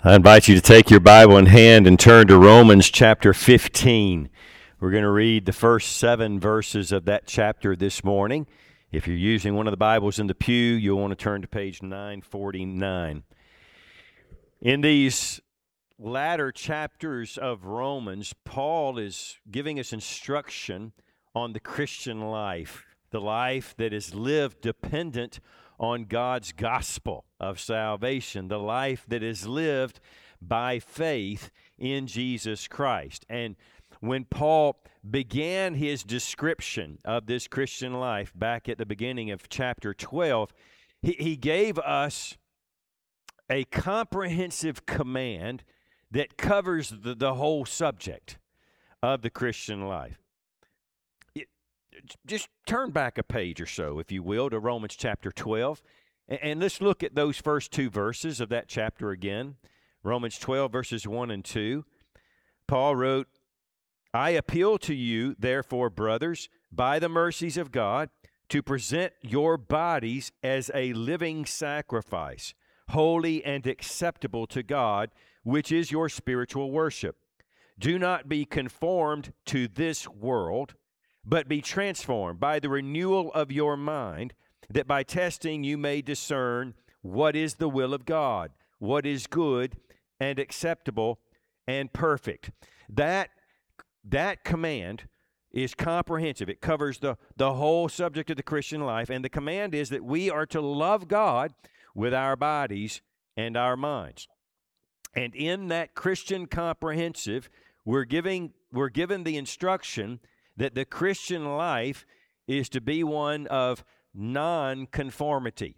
I invite you to take your Bible in hand and turn to Romans chapter 15. We're going to read the first 7 verses of that chapter this morning. If you're using one of the Bibles in the pew, you'll want to turn to page 949. In these latter chapters of Romans, Paul is giving us instruction on the Christian life, the life that is lived dependent on God's gospel of salvation, the life that is lived by faith in Jesus Christ. And when Paul began his description of this Christian life back at the beginning of chapter 12, he gave us a comprehensive command that covers the whole subject of the Christian life. Just turn back a page or so, if you will, to Romans chapter 12, and let's look at those first 2 verses of that chapter again. Romans 12, verses 1 and 2. Paul wrote, "I appeal to you, therefore, brothers, by the mercies of God, to present your bodies as a living sacrifice, holy and acceptable to God, which is your spiritual worship. Do not be conformed to this world, but be transformed by the renewal of your mind, that by testing you may discern what is the will of God, what is good and acceptable and perfect." That command is comprehensive. It covers the whole subject of the Christian life, and the command is that we are to love God with our bodies and our minds. And in that Christian comprehensive, we're given the instruction that the Christian life is to be one of non-conformity.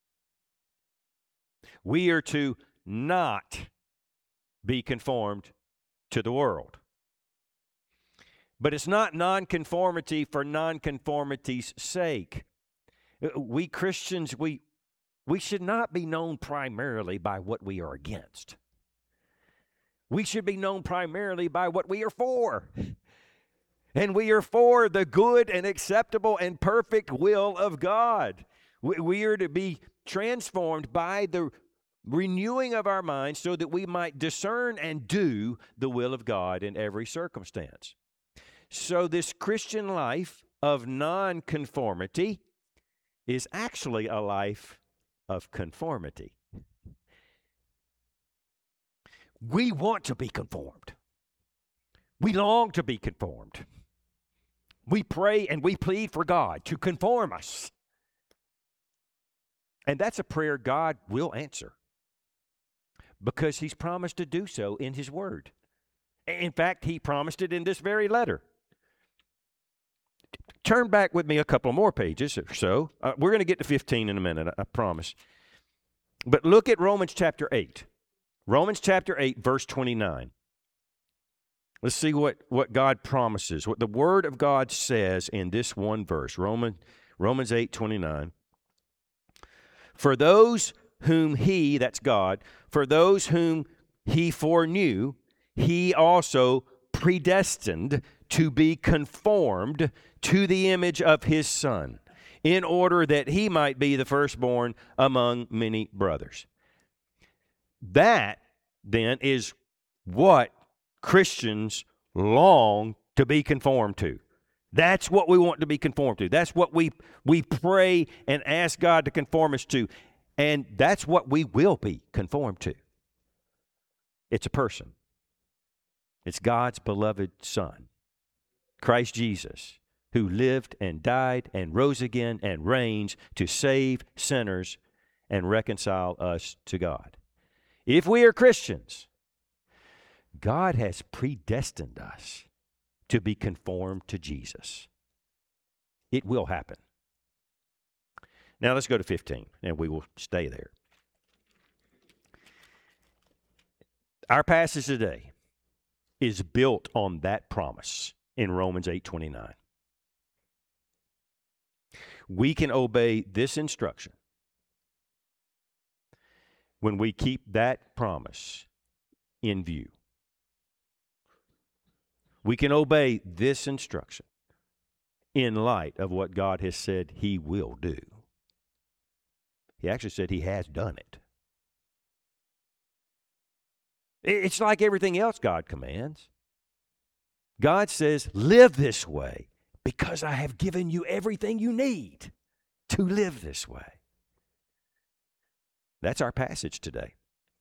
We are to not be conformed to the world. But it's not non-conformity for non-conformity's sake. We Christians, we should not be known primarily by what we are against. We should be known primarily by what we are for. And we are for the good and acceptable and perfect will of God. We are to be transformed by the renewing of our minds so that we might discern and do the will of God in every circumstance. So this Christian life of non-conformity is actually a life of conformity. We want to be conformed. We long to be conformed. We pray and we plead for God to conform us. And that's a prayer God will answer, because He's promised to do so in His Word. In fact, He promised it in this very letter. Turn back with me a couple more pages or so. We're going to get to 15 in a minute, I promise. But look at Romans chapter 8. Romans chapter 8, verse 29. Let's see what God promises, what the Word of God says in this one verse, Romans 8:29. "For those whom He," that's God, "for those whom He foreknew, He also predestined to be conformed to the image of His Son, in order that He might be the firstborn among many brothers." That, then, is what Christians long to be conformed to. That's what we want to be conformed to. That's what we pray and ask God to conform us to. And that's what we will be conformed to. It's a person. It's God's beloved Son, Christ Jesus, who lived and died and rose again and reigns to save sinners and reconcile us to God. If we are Christians, God has predestined us to be conformed to Jesus. It will happen. Now let's go to 15, and we will stay there. Our passage today is built on that promise in Romans 8:29. We can obey this instruction when we keep that promise in view. We can obey this instruction in light of what God has said He will do. He actually said He has done it. It's like everything else God commands. God says, live this way because I have given you everything you need to live this way. That's our passage today.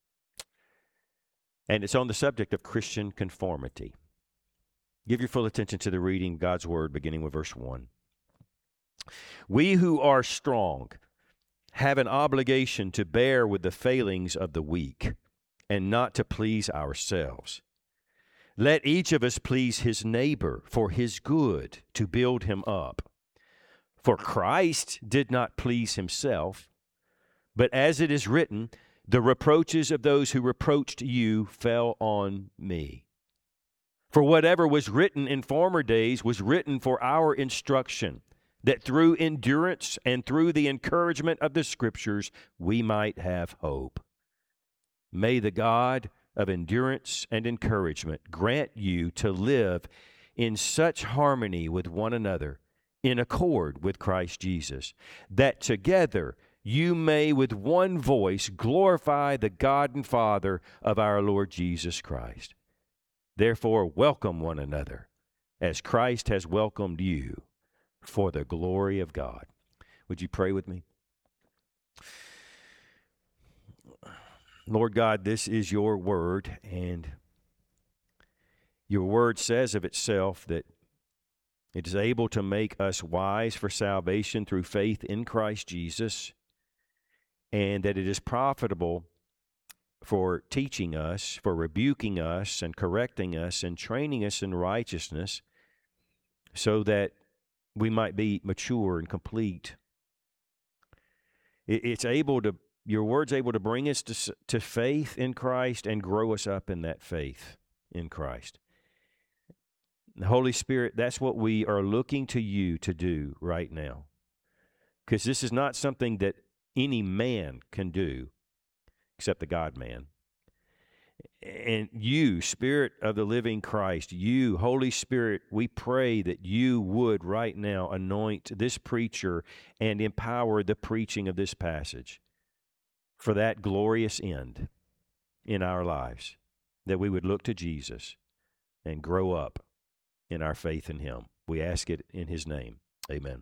And it's on the subject of Christian conformity. Give your full attention to the reading of God's Word, beginning with verse 1. We who are strong have an obligation to bear with the failings of the weak and not to please ourselves. Let each of us please his neighbor for his good, to build him up. For Christ did not please himself, but as it is written, the reproaches of those who reproached you fell on me. For whatever was written in former days was written for our instruction, that through endurance and through the encouragement of the Scriptures we might have hope. May the God of endurance and encouragement grant you to live in such harmony with one another, in accord with Christ Jesus, that together you may with one voice glorify the God and Father of our Lord Jesus Christ. Therefore, welcome one another, as Christ has welcomed you, for the glory of God. Would you pray with me? Lord God, this is your word, and your word says of itself that it is able to make us wise for salvation through faith in Christ Jesus, and that it is profitable for teaching us, for rebuking us and correcting us and training us in righteousness, so that we might be mature and complete. Your word's able to bring us to faith in Christ and grow us up in that faith in Christ. The Holy Spirit, that's what we are looking to you to do right now. Because this is not something that any man can do except the God-man. And you, Spirit of the living Christ, you, Holy Spirit, we pray that you would right now anoint this preacher and empower the preaching of this passage for that glorious end in our lives, that we would look to Jesus and grow up in our faith in him. We ask it in his name. Amen.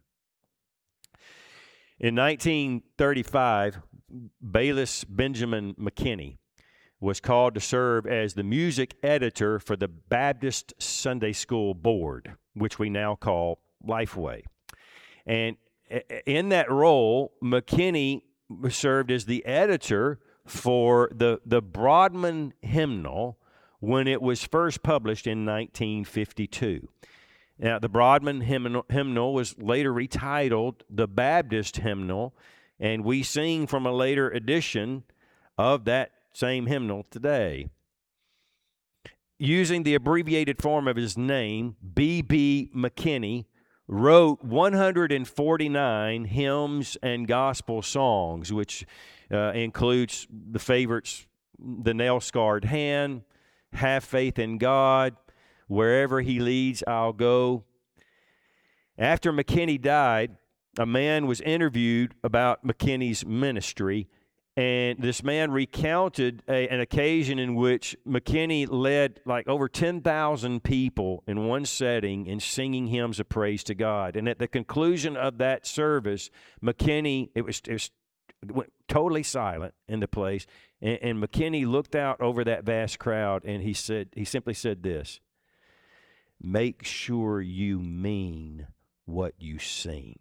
In 1935, Bayless Benjamin McKinney was called to serve as the music editor for the Baptist Sunday School Board, which we now call Lifeway. And in that role, McKinney served as the editor for the Broadman Hymnal when it was first published in 1952. Now, the Broadman Hymnal was later retitled the Baptist Hymnal, and we sing from a later edition of that same hymnal today. Using the abbreviated form of his name, B.B. McKinney wrote 149 hymns and gospel songs, which includes the favorites, The Nail-Scarred Hand, Have Faith in God, Wherever He Leads, I'll Go. After McKinney died, a man was interviewed about McKinney's ministry, and this man recounted an occasion in which McKinney led like over 10,000 people in one setting in singing hymns of praise to God. And at the conclusion of that service, McKinney, it went totally silent in the place, and McKinney looked out over that vast crowd, and he simply said this: "Make sure you mean what you sing."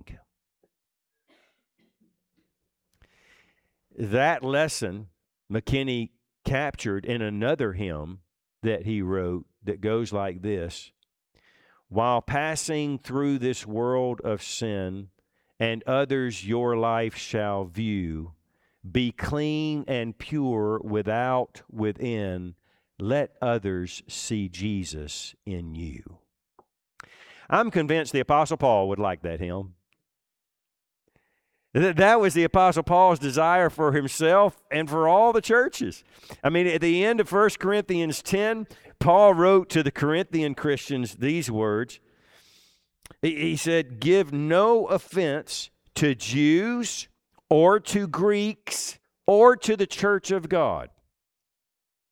That lesson McKinney captured in another hymn that he wrote that goes like this: "While passing through this world of sin, and others your life shall view, be clean and pure without, within, let others see Jesus in you." I'm convinced the Apostle Paul would like that hymn. That was the Apostle Paul's desire for himself and for all the churches. I mean, at the end of 1 Corinthians 10, Paul wrote to the Corinthian Christians these words. He said, "Give no offense to Jews or to Greeks or to the church of God.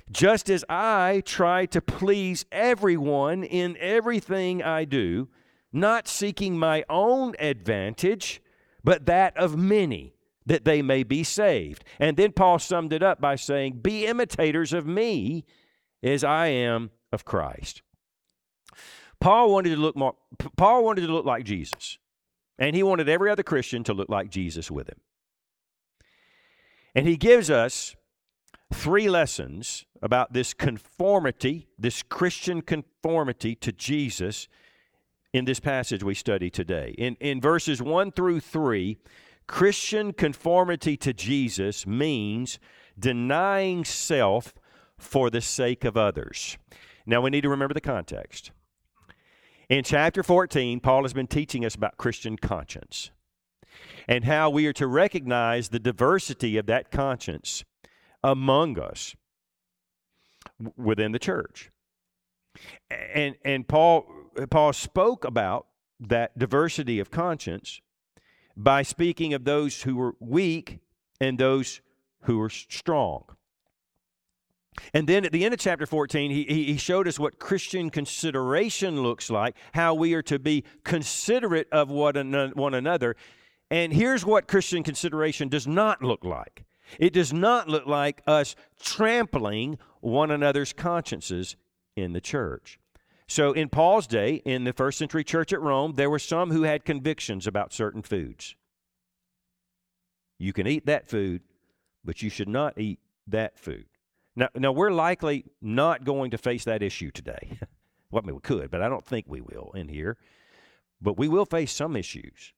just as I try to please everyone in everything I do, not seeking my own advantage, but that of many, that they may be saved. And then Paul summed it up by saying, be imitators of me as I am of Christ. Paul wanted to look like Jesus, and he wanted every other Christian to look like Jesus with him. And he gives us 3 lessons about this conformity, this Christian conformity to Jesus in this passage we study today. In verses 1 through 3, Christian conformity to Jesus means denying self for the sake of others. Now we need to remember the context. In chapter 14, Paul has been teaching us about Christian conscience and how we are to recognize the diversity of that conscience among us within the church. And Paul spoke about that diversity of conscience by speaking of those who were weak and those who were strong. And then at the end of chapter 14, he showed us what Christian consideration looks like, how we are to be considerate of one another. And here's what Christian consideration does not look like. It does not look like us trampling one another's consciences in the church. So in Paul's day, in the first century church at Rome, there were some who had convictions about certain foods. You can eat that food, but you should not eat that food. Now we're likely not going to face that issue today. Well, I mean, we could, but I don't think we will in here. But we will face some issues.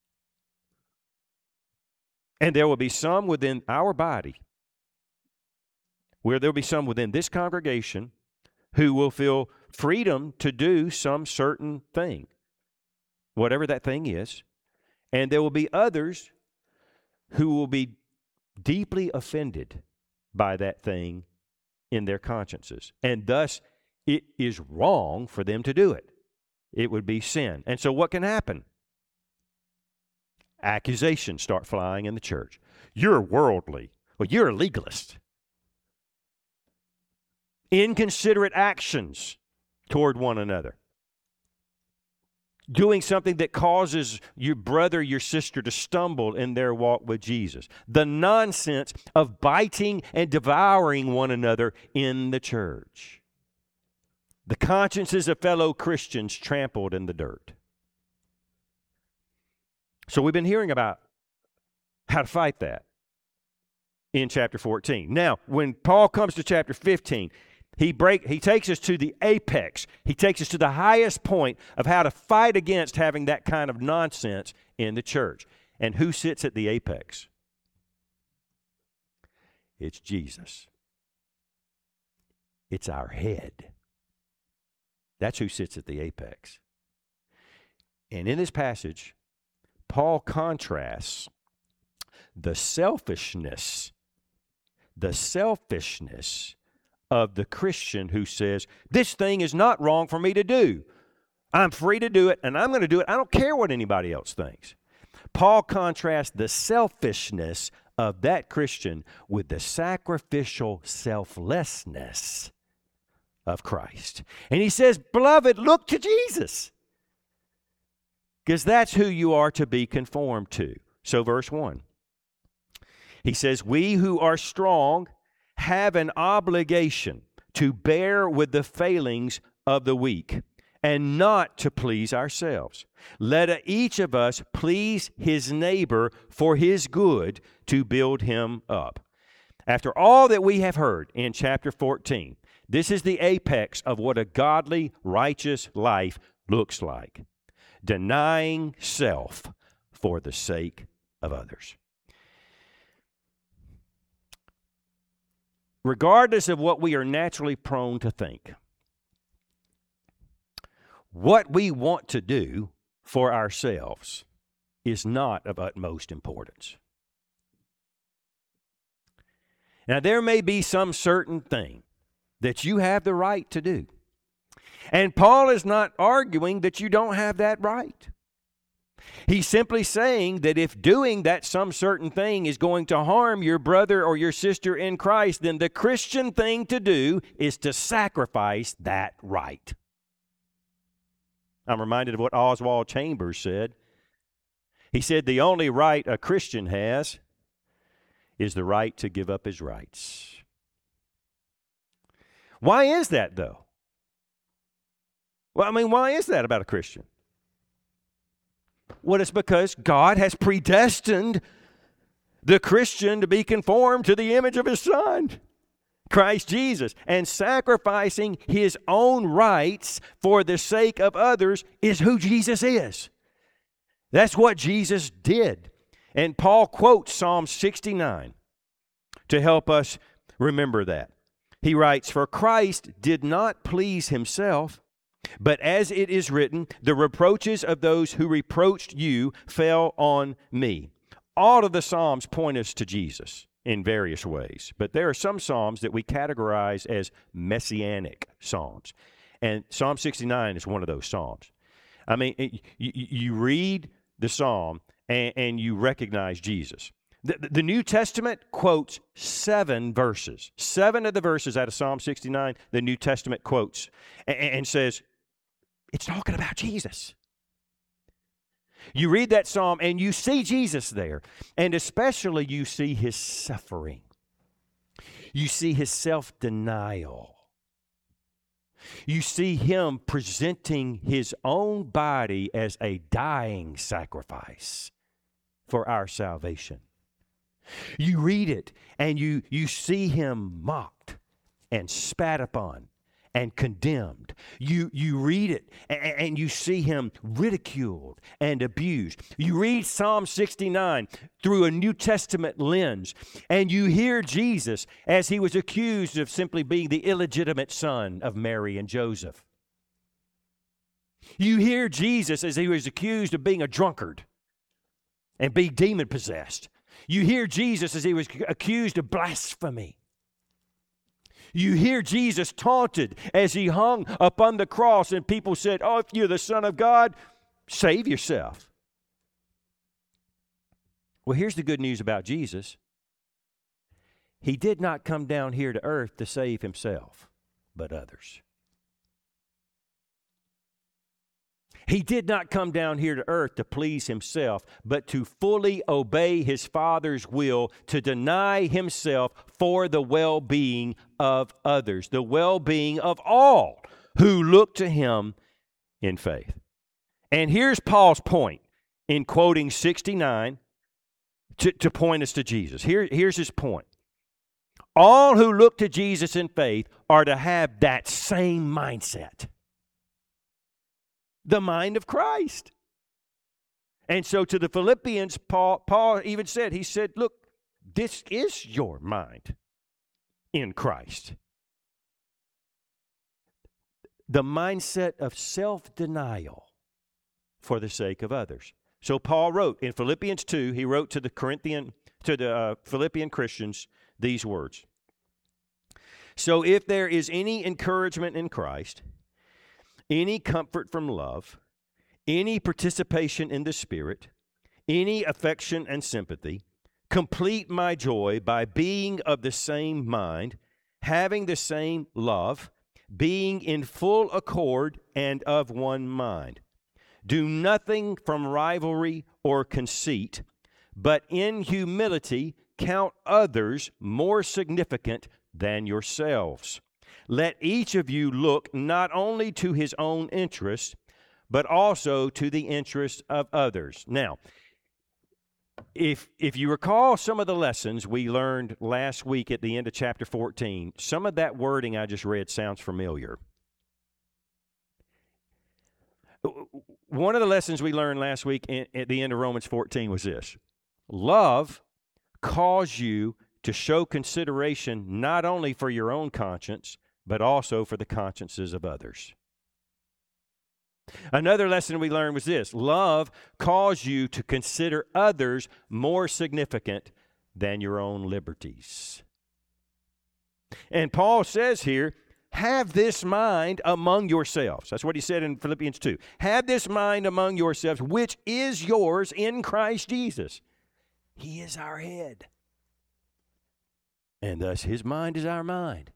And there will be some within our body, where there will be some within this congregation who will feel freedom to do some certain thing, whatever that thing is. And there will be others who will be deeply offended by that thing in their consciences. And thus, it is wrong for them to do it. It would be sin. And so what can happen? Accusations start flying in the church. You're worldly. Well, you're a legalist. Inconsiderate actions toward one another. Doing something that causes your brother, your sister to stumble in their walk with Jesus. The nonsense of biting and devouring one another in the church. The consciences of fellow Christians trampled in the dirt. So we've been hearing about how to fight that in chapter 14. Now, when Paul comes to chapter 15, he takes us to the apex. He takes us to the highest point of how to fight against having that kind of nonsense in the church. And who sits at the apex? It's Jesus. It's our head. That's who sits at the apex. And in this passage, Paul contrasts the selfishness of the Christian who says, this thing is not wrong for me to do. I'm free to do it, and I'm going to do it. I don't care what anybody else thinks. Paul contrasts the selfishness of that Christian with the sacrificial selflessness of Christ. And he says, beloved, look to Jesus, because that's who you are to be conformed to. So verse 1, he says, we who are strong have an obligation to bear with the failings of the weak and not to please ourselves. Let each of us please his neighbor for his good, to build him up. After all that we have heard in chapter 14, this is the apex of what a godly, righteous life looks like. Denying self for the sake of others. Regardless of what we are naturally prone to think, what we want to do for ourselves is not of utmost importance. Now, there may be some certain thing that you have the right to do. And Paul is not arguing that you don't have that right. He's simply saying that if doing that some certain thing is going to harm your brother or your sister in Christ, then the Christian thing to do is to sacrifice that right. I'm reminded of what Oswald Chambers said. He said the only right a Christian has is the right to give up his rights. Why is that, though? Well, I mean, why is that about a Christian? Well, it's because God has predestined the Christian to be conformed to the image of His Son, Christ Jesus. And sacrificing His own rights for the sake of others is who Jesus is. That's what Jesus did. And Paul quotes Psalm 69 to help us remember that. He writes, "For Christ did not please Himself, but as it is written, the reproaches of those who reproached you fell on me." All of the Psalms point us to Jesus in various ways, but there are some Psalms that we categorize as messianic Psalms. And Psalm 69 is one of those Psalms. I mean, you read the Psalm and you recognize Jesus. The New Testament quotes 7 verses. 7 of the verses out of Psalm 69, the New Testament quotes and says, it's talking about Jesus. You read that psalm and you see Jesus there, and especially you see His suffering. You see His self-denial. You see Him presenting His own body as a dying sacrifice for our salvation. You read it and you see Him mocked and spat upon and condemned. You read it and you see Him ridiculed and abused. You read Psalm 69 through a New Testament lens, and you hear Jesus as He was accused of simply being the illegitimate son of Mary and Joseph. You hear Jesus as He was accused of being a drunkard and being demon-possessed. You hear Jesus as He was accused of blasphemy. You hear Jesus taunted as He hung upon the cross, and people said, "Oh, if you're the Son of God, save yourself." Well, here's the good news about Jesus. He did not come down here to earth to save Himself, but others. He did not come down here to earth to please Himself, but to fully obey His Father's will, to deny Himself for the well-being of others, the well-being of all who look to Him in faith. And here's Paul's point in quoting 69 to point us to Jesus. Here's his point. All who look to Jesus in faith are to have that same mindset. The mind of Christ. And so to the Philippians, Paul even said, he said, look, this is your mind in Christ. The mindset of self-denial for the sake of others. So Paul wrote in Philippians 2, he wrote to the Philippian Christians these words. So if there is any encouragement in Christ, any comfort from love, any participation in the Spirit, any affection and sympathy, complete my joy by being of the same mind, having the same love, being in full accord and of one mind. Do nothing from rivalry or conceit, but in humility count others more significant than yourselves. Let each of you look not only to his own interest, but also to the interest of others. Now, if you recall some of the lessons we learned last week at the end of chapter 14, some of that wording I just read sounds familiar. One of the lessons we learned last week at the end of Romans 14 was this. Love calls you to show consideration not only for your own conscience, but also for the consciences of others. Another lesson we learned was this. Love calls you to consider others more significant than your own liberties. And Paul says here, have this mind among yourselves. That's what he said in Philippians 2. Have this mind among yourselves, which is yours in Christ Jesus. He is our head. And thus his mind is our mind.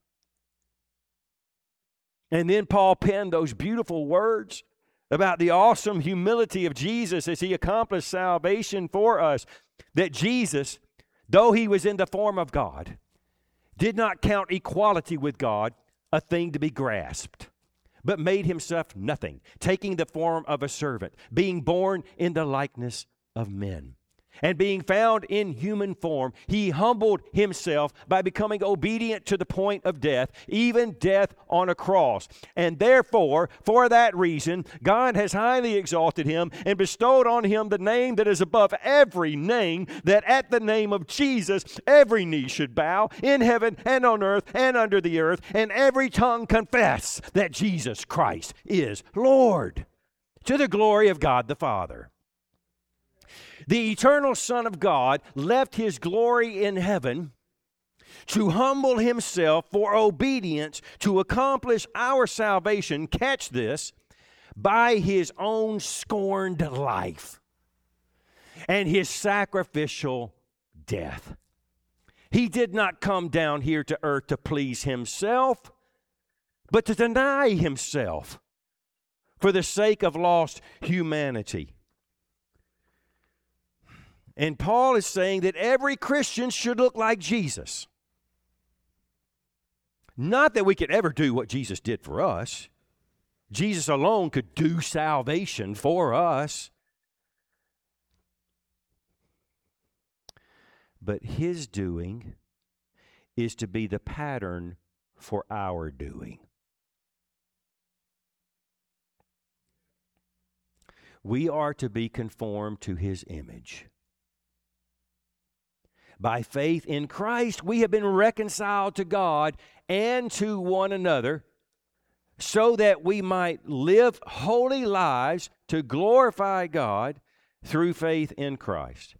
And then Paul penned those beautiful words about the awesome humility of Jesus as he accomplished salvation for us. That Jesus, though he was in the form of God, did not count equality with God a thing to be grasped, but made himself nothing, taking the form of a servant, being born in the likeness of men. And being found in human form, he humbled himself by becoming obedient to the point of death, even death on a cross. And therefore, for that reason, God has highly exalted him and bestowed on him the name that is above every name, that at the name of Jesus every knee should bow, in heaven and on earth and under the earth, and every tongue confess that Jesus Christ is Lord, to the glory of God the Father. The eternal Son of God left his glory in heaven to humble himself for obedience to accomplish our salvation, catch this, by his own scorned life and his sacrificial death. He did not come down here to earth to please himself, but to deny himself for the sake of lost humanity. And Paul is saying that every Christian should look like Jesus. Not that we could ever do what Jesus did for us. Jesus alone could do salvation for us. But his doing is to be the pattern for our doing. We are to be conformed to his image. By faith in Christ, we have been reconciled to God and to one another so that we might live holy lives to glorify God through faith in Christ.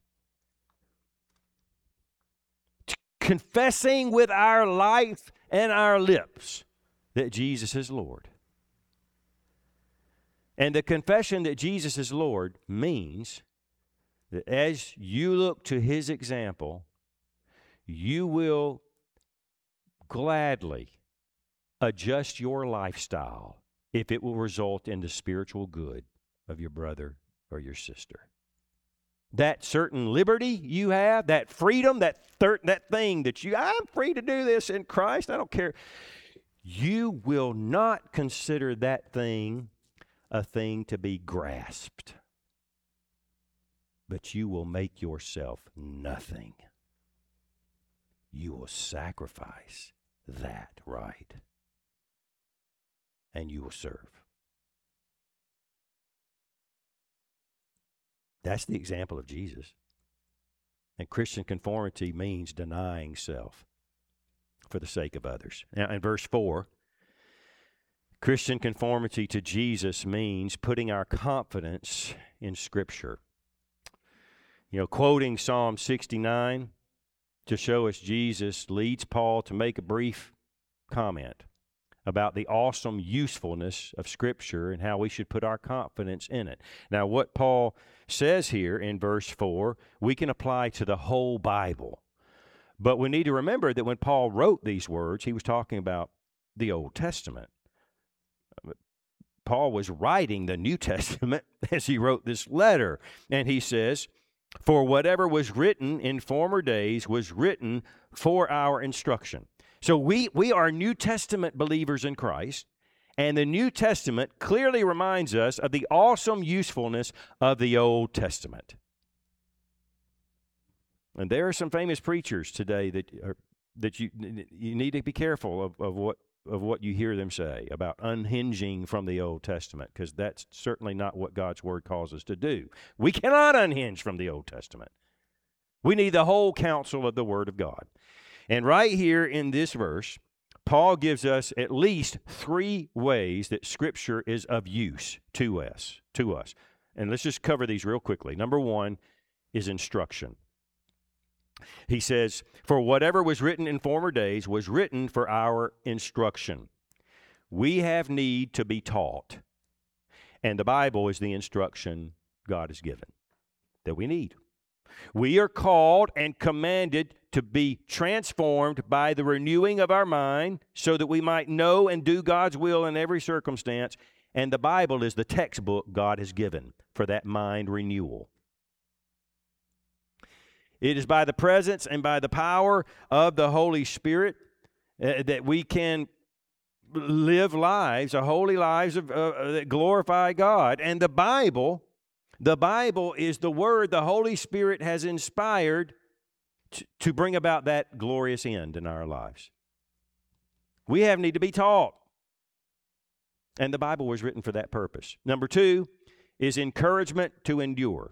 Confessing with our life and our lips that Jesus is Lord. And the confession that Jesus is Lord means that as you look to his example, you will gladly adjust your lifestyle if it will result in the spiritual good of your brother or your sister. That certain liberty you have, that freedom, that thing that I'm free to do this in Christ, I don't care. You will not consider that thing a thing to be grasped, but you will make yourself nothing. You will sacrifice that right, and you will serve. That's the example of Jesus. And Christian conformity means denying self for the sake of others. Now, in verse 4, Christian conformity to Jesus means putting our confidence in Scripture. Quoting Psalm 69 to show us Jesus leads Paul to make a brief comment about the awesome usefulness of Scripture and how we should put our confidence in it. Now, what Paul says here in verse 4, we can apply to the whole Bible. But we need to remember that when Paul wrote these words, he was talking about the Old Testament. Paul was writing the New Testament as he wrote this letter. And he says, "For whatever was written in former days was written for our instruction." So we are New Testament believers in Christ, and the New Testament clearly reminds us of the awesome usefulness of the Old Testament. And there are some famous preachers today that you need to be careful of what you hear them say about unhinging from the Old Testament, because that's certainly not what God's Word calls us to do. We cannot unhinge from the Old Testament. We need the whole counsel of the Word of God. And right here in this verse, Paul gives us at least 3 ways that Scripture is of use to us. And let's just cover these real quickly. Number 1 is instruction. He says, "For whatever was written in former days was written for our instruction." we have need to be taught. And the Bible is the instruction God has given that we need. We are called and commanded to be transformed by the renewing of our mind so that we might know and do God's will in every circumstance. And the Bible is the textbook God has given for that mind renewal. It is by the presence and by the power of the Holy Spirit that we can live lives, holy lives that glorify God. And the Bible is the Word the Holy Spirit has inspired to bring about that glorious end in our lives. We have need to be taught. And the Bible was written for that purpose. Number 2 is encouragement to endure.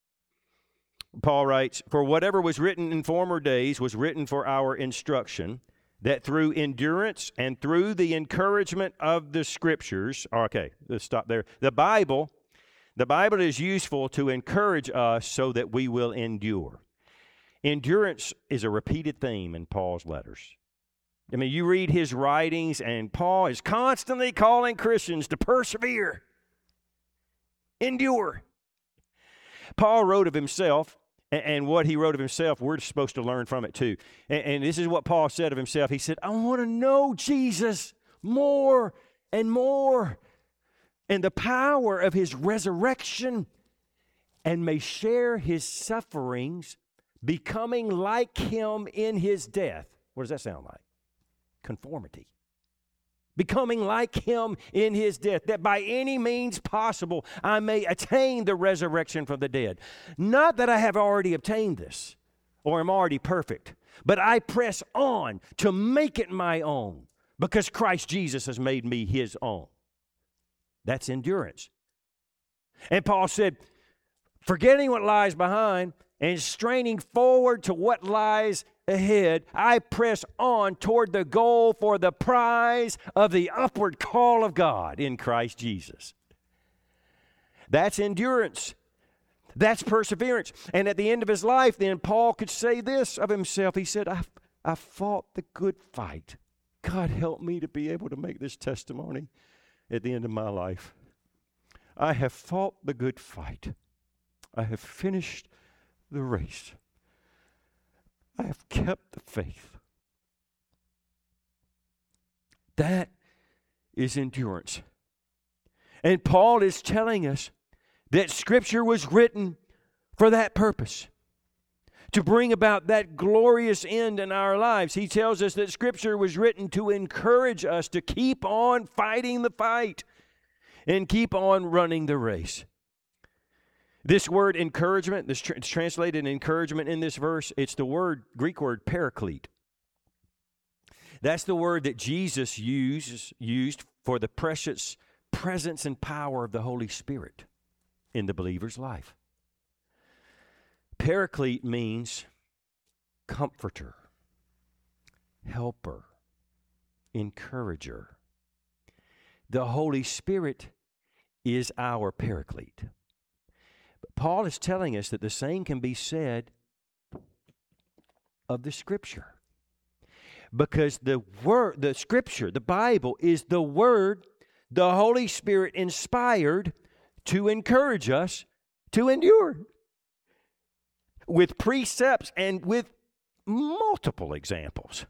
Paul writes, "For whatever was written in former days was written for our instruction, that through endurance and through the encouragement of the Scriptures," okay, let's stop there. The Bible is useful to encourage us so that we will endure. Endurance is a repeated theme in Paul's letters. I mean, you read his writings, and Paul is constantly calling Christians to persevere, endure. Paul wrote of himself, and what he wrote of himself, we're supposed to learn from it too. And this is what Paul said of himself. He said, "I want to know Jesus more and more, and the power of his resurrection, and may share his sufferings, becoming like him in his death." What does that sound like? Conformity. Becoming like him in his death, that by any means possible I may attain the resurrection from the dead. Not that I have already obtained this, or am already perfect, but I press on to make it my own, because Christ Jesus has made me his own. That's endurance. And Paul said, forgetting what lies behind and straining forward to what lies ahead, I press on toward the goal for the prize of the upward call of God in Christ Jesus. That's endurance. That's perseverance. And at the end of his life, then, Paul could say this of himself. He said, I fought the good fight. God help me to be able to make this testimony at the end of my life. I have fought the good fight. I have finished the race. I have kept the faith. That is endurance. And Paul is telling us that Scripture was written for that purpose, to bring about that glorious end in our lives. He tells us that Scripture was written to encourage us to keep on fighting the fight and keep on running the race. This word encouragement, it's translated encouragement in this verse. It's the Greek word paraclete. That's the word that Jesus used for the precious presence and power of the Holy Spirit in the believer's life. Paraclete means comforter, helper, encourager. The Holy Spirit is our paraclete. But Paul is telling us that the same can be said of the Scripture. Because the Scripture, the Bible, is the Word the Holy Spirit inspired to encourage us to endure, with precepts and with multiple examples.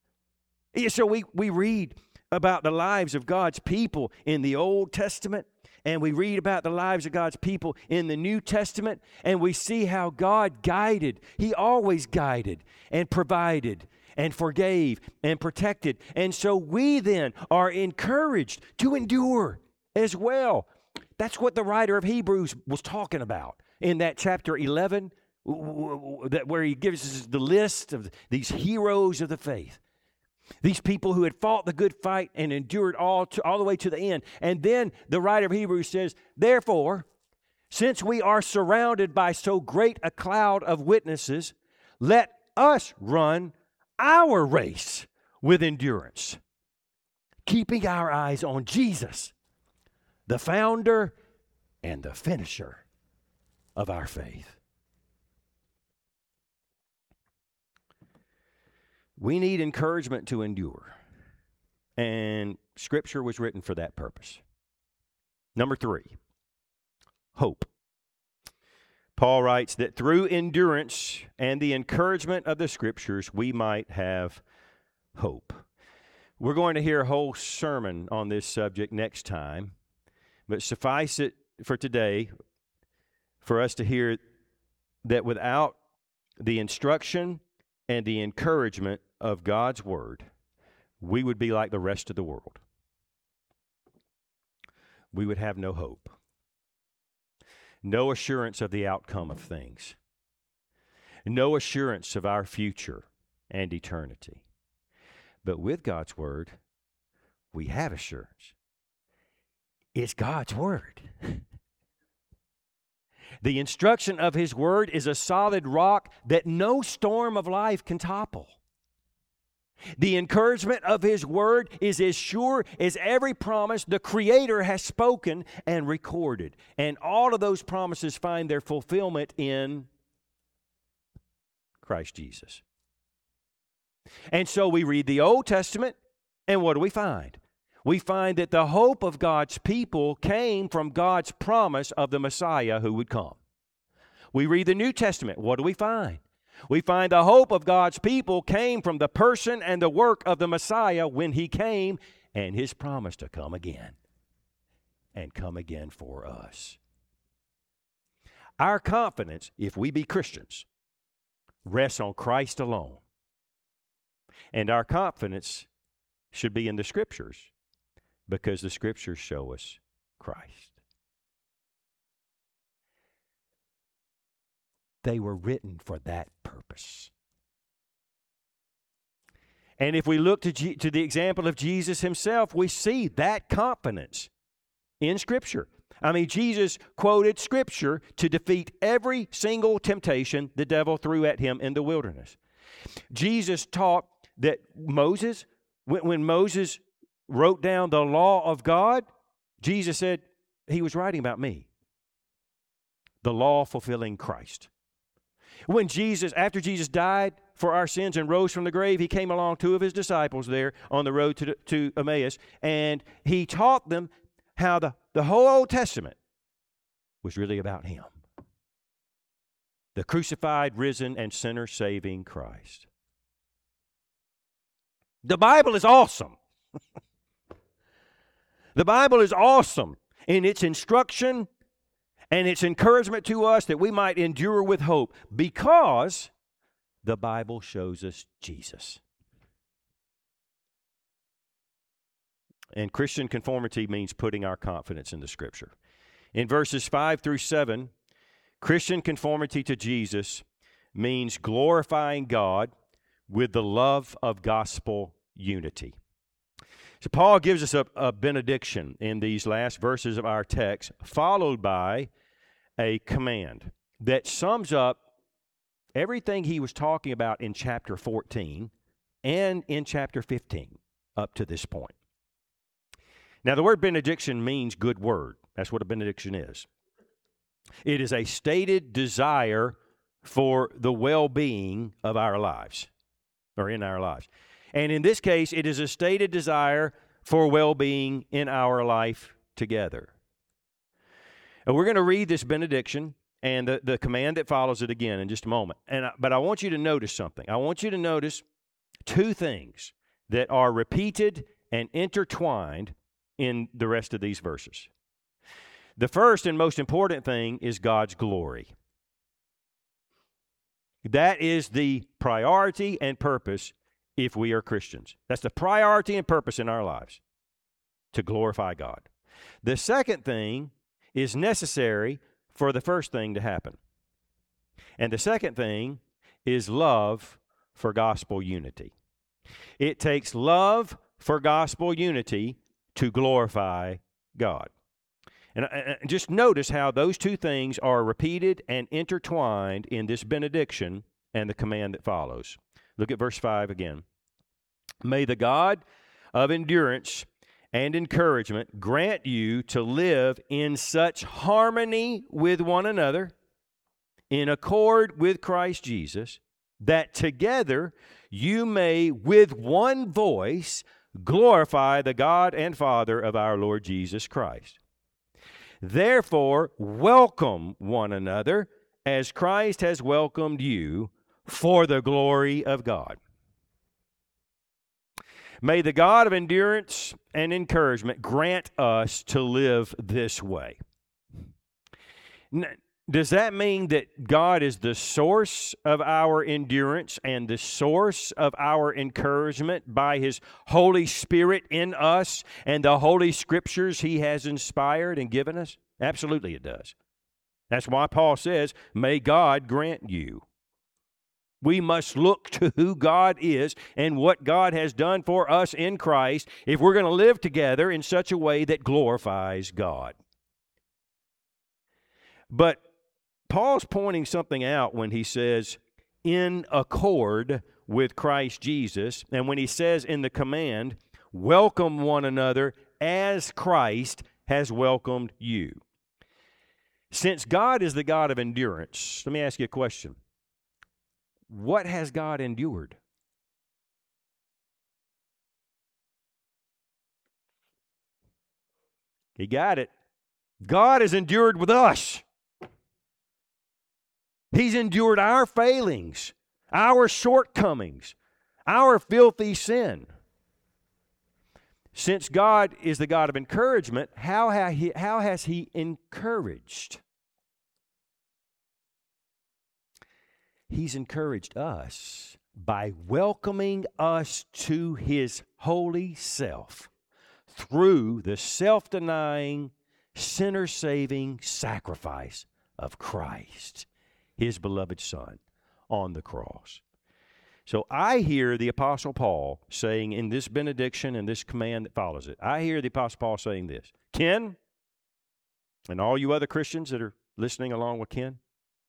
So we read about the lives of God's people in the Old Testament, and we read about the lives of God's people in the New Testament, and we see how God guided. He always guided and provided and forgave and protected. And so we then are encouraged to endure as well. That's what the writer of Hebrews was talking about in that chapter 11, where he gives us the list of these heroes of the faith. These people who had fought the good fight and endured all the way to the end. And then the writer of Hebrews says, therefore, since we are surrounded by so great a cloud of witnesses, let us run our race with endurance, keeping our eyes on Jesus, the founder and the finisher of our faith. We need encouragement to endure. And Scripture was written for that purpose. Number 3, hope. Paul writes that through endurance and the encouragement of the Scriptures, we might have hope. We're going to hear a whole sermon on this subject next time, but suffice it for today for us to hear that without the instruction and the encouragement of God's Word, we would be like the rest of the world. We would have no hope, no assurance of the outcome of things, no assurance of our future and eternity. But with God's Word, we have assurance. It's God's Word. The instruction of His Word is a solid rock that no storm of life can topple. The encouragement of His Word is as sure as every promise the Creator has spoken and recorded. And all of those promises find their fulfillment in Christ Jesus. And so we read the Old Testament, and what do we find? We find that the hope of God's people came from God's promise of the Messiah who would come. We read the New Testament. What do we find? We find the hope of God's people came from the person and the work of the Messiah when He came, and His promise to come again, and come again for us. Our confidence, if we be Christians, rests on Christ alone. And our confidence should be in the Scriptures, because the Scriptures show us Christ. They were written for that purpose. And if we look to the example of Jesus Himself, we see that confidence in Scripture. I mean, Jesus quoted Scripture to defeat every single temptation the devil threw at Him in the wilderness. Jesus taught that Moses, when Moses wrote down the law of God, Jesus said he was writing about me. The law fulfilling Christ. When Jesus, after Jesus died for our sins and rose from the grave, He came along 2 of His disciples there on the road to Emmaus, and He taught them how the whole Old Testament was really about Him. The crucified, risen, and sinner-saving Christ. The Bible is awesome. The Bible is awesome in its instruction and its encouragement to us that we might endure with hope, because the Bible shows us Jesus. And Christian conformity means putting our confidence in the Scripture. In verses 5 through 7, Christian conformity to Jesus means glorifying God with the love of gospel unity. So Paul gives us a benediction in these last verses of our text, followed by a command that sums up everything he was talking about in chapter 14 and in chapter 15 up to this point. Now, the word benediction means good word. That's what a benediction is. It is a stated desire for the well-being of our lives, or in our lives. And in this case, it is a stated desire for well-being in our life together. And we're going to read this benediction and the command that follows it again in just a moment. But I want you to notice something. I want you to notice 2 things that are repeated and intertwined in the rest of these verses. The first and most important thing is God's glory. That is the priority and purpose if we are Christians. That's the priority and purpose in our lives, to glorify God. The second thing is necessary for the first thing to happen. And the second thing is love for gospel unity. It takes love for gospel unity to glorify God. And just notice how those 2 things are repeated and intertwined in this benediction and the command that follows. Look at verse 5 again. May the God of endurance and encouragement grant you to live in such harmony with one another, in accord with Christ Jesus, that together you may with one voice glorify the God and Father of our Lord Jesus Christ. Therefore, welcome one another as Christ has welcomed you for the glory of God. May the God of endurance and encouragement grant us to live this way. Does that mean that God is the source of our endurance and the source of our encouragement by His Holy Spirit in us and the Holy Scriptures He has inspired and given us? Absolutely it does. That's why Paul says, may God grant you. We must look to who God is and what God has done for us in Christ if we're going to live together in such a way that glorifies God. But Paul's pointing something out when he says, in accord with Christ Jesus, and when he says in the command, welcome one another as Christ has welcomed you. Since God is the God of endurance, let me ask you a question. What has God endured? He got it. God has endured with us. He's endured our failings, our shortcomings, our filthy sin. Since God is the God of encouragement, how has He encouraged? He's encouraged us by welcoming us to His holy self through the self-denying, sinner-saving sacrifice of Christ, His beloved Son, on the cross. So I hear the Apostle Paul saying in this benediction and this command that follows it, I hear the Apostle Paul saying this, Ken, and all you other Christians that are listening along with Ken,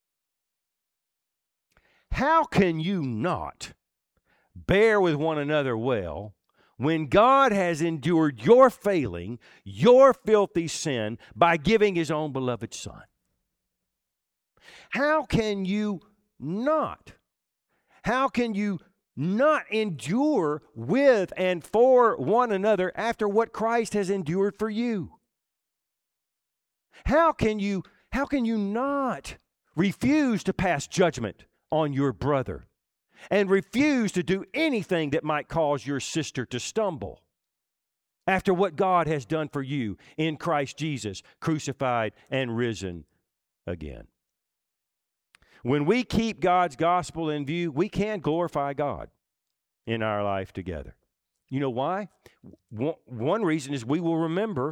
how can you not bear with one another well when God has endured your failing, your filthy sin by giving His own beloved Son? How can you not? How can you not endure with and for one another after what Christ has endured for you? How can you not refuse to pass judgment on your brother and refuse to do anything that might cause your sister to stumble after what God has done for you in Christ Jesus, crucified and risen again? When we keep God's gospel in view, we can glorify God in our life together. You know why? One reason is we will remember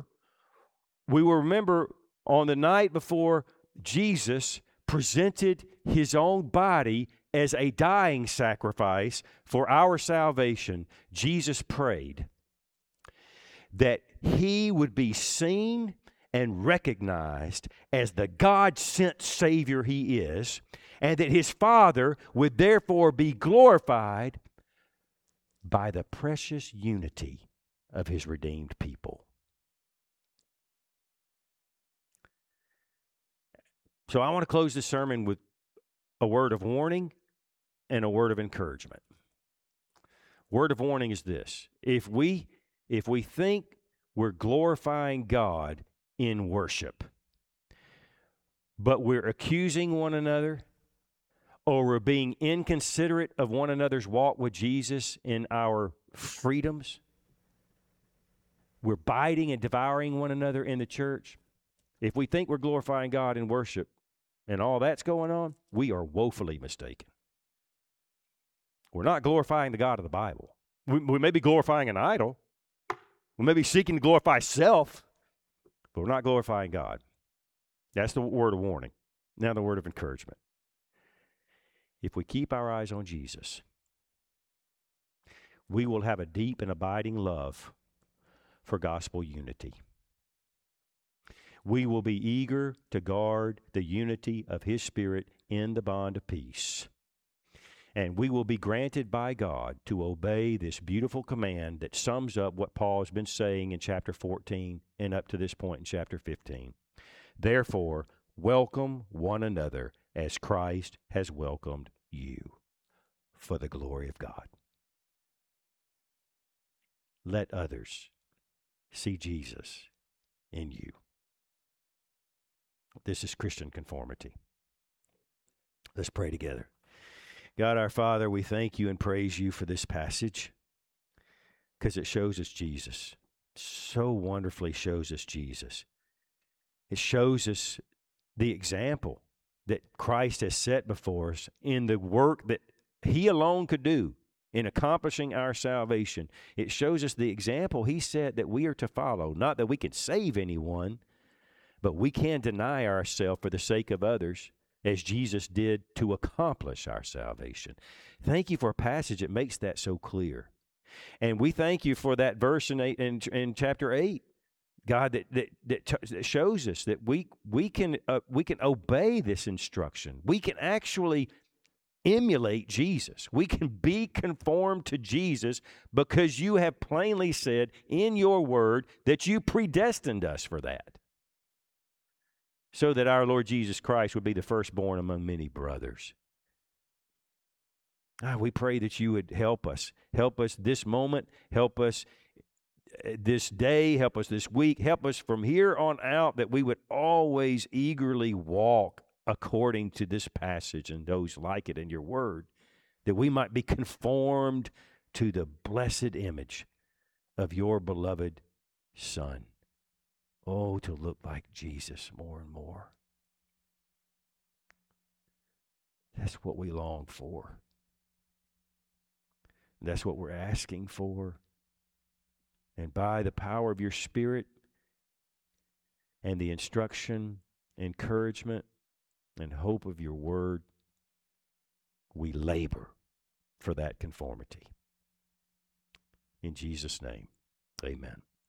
on the night before Jesus presented His own body as a dying sacrifice for our salvation. Jesus prayed that He would be seen and recognized as the God-sent Savior He is, and that His Father would therefore be glorified by the precious unity of His redeemed people. So I want to close this sermon with a word of warning and a word of encouragement. Word of warning is this: if we think we're glorifying God in worship, but we're accusing one another, or we're being inconsiderate of one another's walk with Jesus in our freedoms, we're biting and devouring one another in the church, if we think we're glorifying God in worship and all that's going on, we are woefully mistaken. We're not glorifying the God of the Bible. We may be glorifying an idol. We may be seeking to glorify self, but we're not glorifying God. That's the word of warning. Now the word of encouragement. If we keep our eyes on Jesus, we will have a deep and abiding love for gospel unity. We will be eager to guard the unity of His Spirit in the bond of peace. And we will be granted by God to obey this beautiful command that sums up what Paul has been saying in chapter 14 and up to this point in chapter 15. Therefore, welcome one another as Christ has welcomed you, for the glory of God. let others see Jesus in you. This is Christian conformity. Let's pray together. God our Father, we thank you and praise you for this passage because it shows us Jesus. So wonderfully shows us Jesus. It shows us the example that Christ has set before us in the work that he alone could do in accomplishing our salvation. It shows us the example he said that we are to follow. Not that we can save anyone, but we can deny ourselves for the sake of others, as Jesus did to accomplish our salvation. Thank you for a passage that makes that so clear. And we thank you for that verse in chapter 8, God, that shows us that we can obey this instruction. We can actually emulate Jesus. We can be conformed to Jesus because you have plainly said in your word that you predestined us for that, so that our Lord Jesus Christ would be the firstborn among many brothers. We pray that you would help us this moment, help us this day, help us this week, help us from here on out, that we would always eagerly walk according to this passage and those like it in your word, that we might be conformed to the blessed image of your beloved Son. Oh, to look like Jesus more and more. That's what we long for. That's what we're asking for. And by the power of your Spirit and the instruction, encouragement, and hope of your word, we labor for that conformity. In Jesus' name, amen.